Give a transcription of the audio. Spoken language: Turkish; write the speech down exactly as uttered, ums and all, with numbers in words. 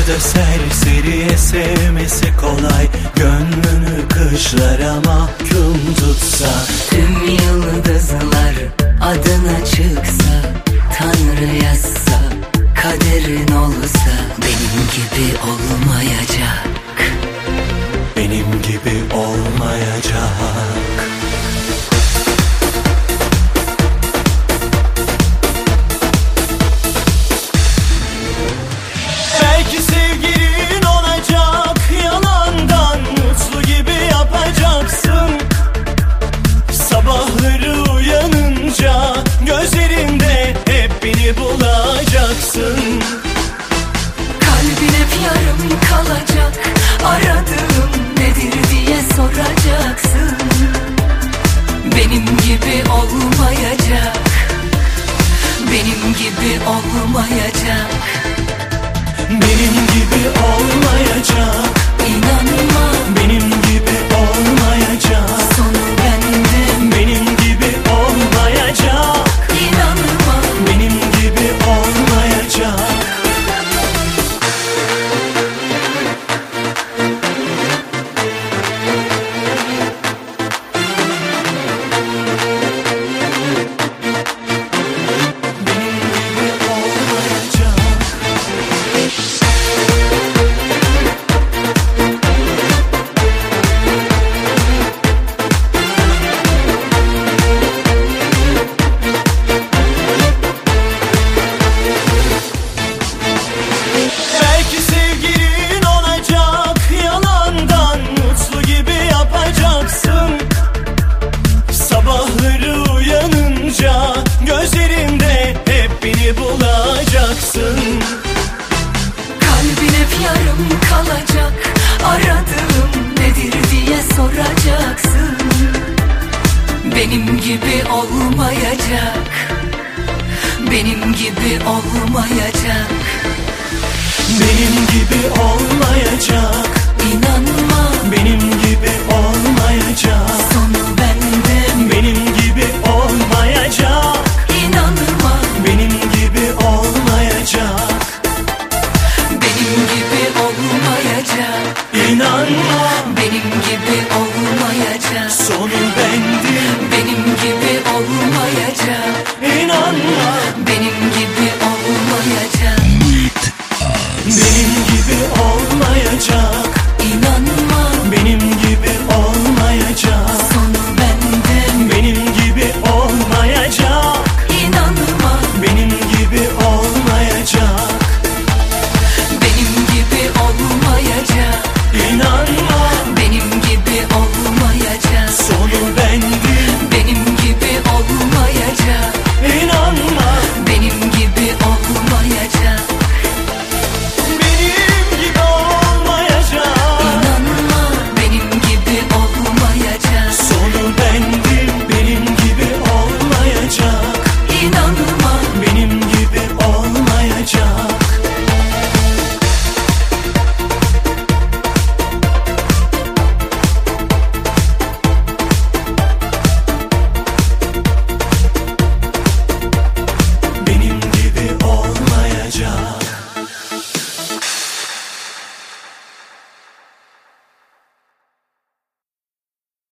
da serseriye sevmesi kolay. Gönlünü kışlara mahkum tutsa, tüm yıldızlar adına çıksa, Tanrı yazsa, kaderin olsa, benim gibi olmayacak. Benim gibi olmayacak. Belki sevgilin olacak, yalandan mutlu gibi yapacaksın. Sabahları uyanınca gözlerinde hep beni bulacaksın. Kalbin hep yarım kalacak, aradığım nedir diye soracaksın. Benim gibi olmayacak, benim gibi olmayacak. Benim gibi olmayacak. İnanma, benim gibi olmayacak. sonu bende. Benim gibi olmayacak. İnanma, benim gibi olmayacak. Belki sevgilin olacak, yalandan mutlu gibi yapacaksın. Sabahları uyanınca gözlerinde hep beni bulacaksın. kalbin hep yarım kalacak, aradığım nedir diye soracaksın. Benim gibi olmayacak, benim gibi olmayacak. Benim gibi olmayacak. İnanma, benim gibi olmayacak. sonu bende. Benim gibi olmayacak. İnanma, Benim gibi olmayacak. benim gibi olmayacak. İnanma.